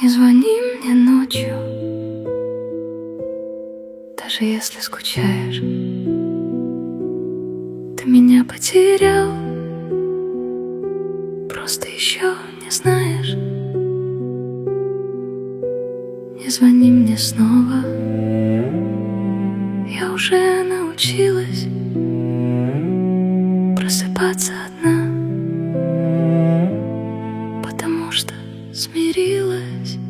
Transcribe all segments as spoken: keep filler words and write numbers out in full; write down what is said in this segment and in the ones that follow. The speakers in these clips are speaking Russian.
Не звони мне ночью, даже если скучаешь. Ты меня потерял, просто еще не знаешь. Не звони мне снова, я уже научилась просыпаться одна, потому что смирилась.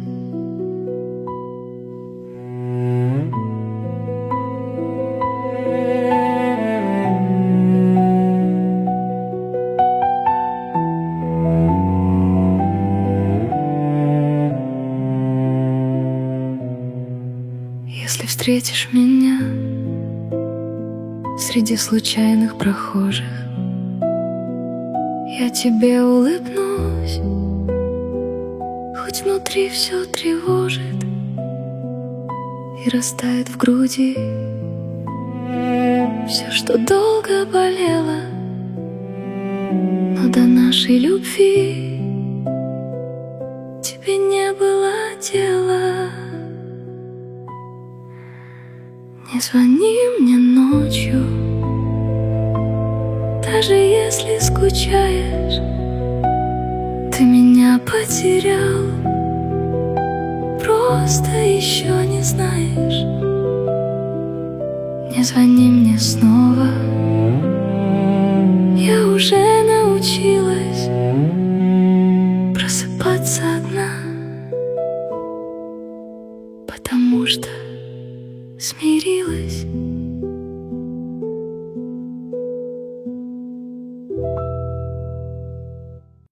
Если встретишь меня среди случайных прохожих, я тебе улыбнусь, хоть внутри все тревожит и растает в груди все, что долго болело. Но до нашей любви тебе не было дела. Не звони мне ночью, даже если скучаешь. Ты меня потерял, просто еще не знаешь. Не звони мне снова, я уже